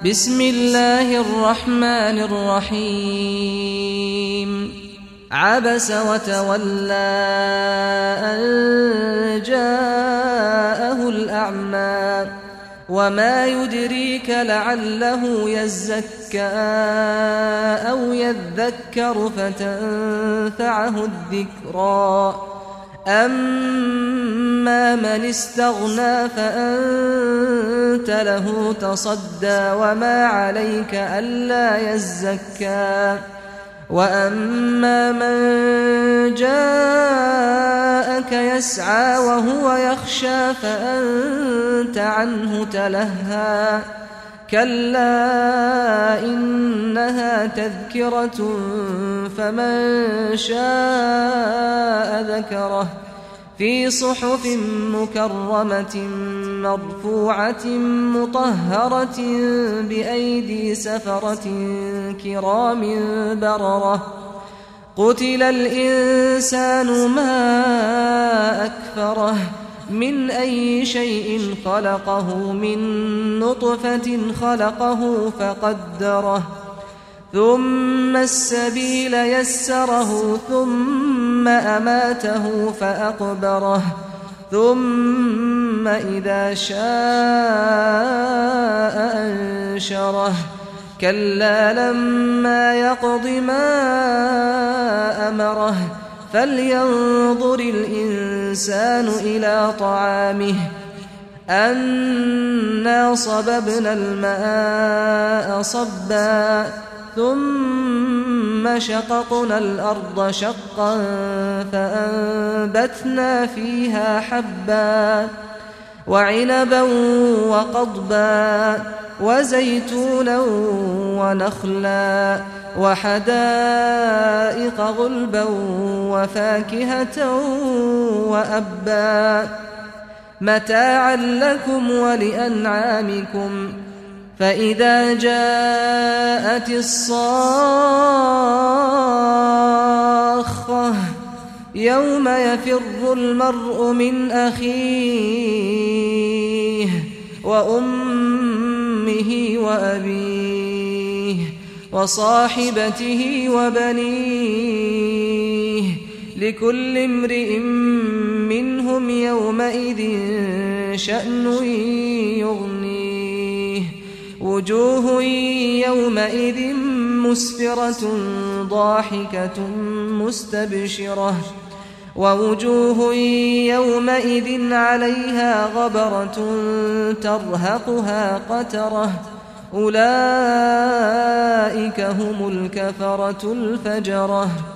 بسم الله الرحمن الرحيم عبس وتولى أن جاءه الأعمى وما يدريك لعله يزكى أو يذكر فتنفعه الذكرى أما من استغنى فأنت له تصدى وما عليك ألا يزكى وأما من جاءك يسعى وهو يخشى فأنت عنه تلهى كلا إنها تذكرة فمن شاء ذكره في صحف مكرمة مرفوعة مطهرة بأيدي سفرة كرام بررة قتل الإنسان ما أكفره من أي شيء خلقه من نطفة خلقه فقدره ثم السبيل يسره ثم أماته فأقبره ثم إذا شاء أنشره كلا لما يقض ما أمره فلينظر الإنسان إلى طعامه أنا صببنا الماء صبا ثم شققنا الأرض شقا فأنبتنا فيها حبا وعنبا وقضبا وزيتونا ونخلا وحدائق غلبا وفاكهة وأبا متاعا لكم ولأنعامكم فإذا جاءت الصاخة يوم يفر المرء من أخيه وأمه وأبيه وصاحبته وبنيه لكل امرئ منهم يومئذ شأن يغنيه وجوه يومئذ مسفرة ضاحكة مستبشرة ووجوه يومئذ عليها غبرة ترهقها قترة أولئك هم الكفرة الفجرة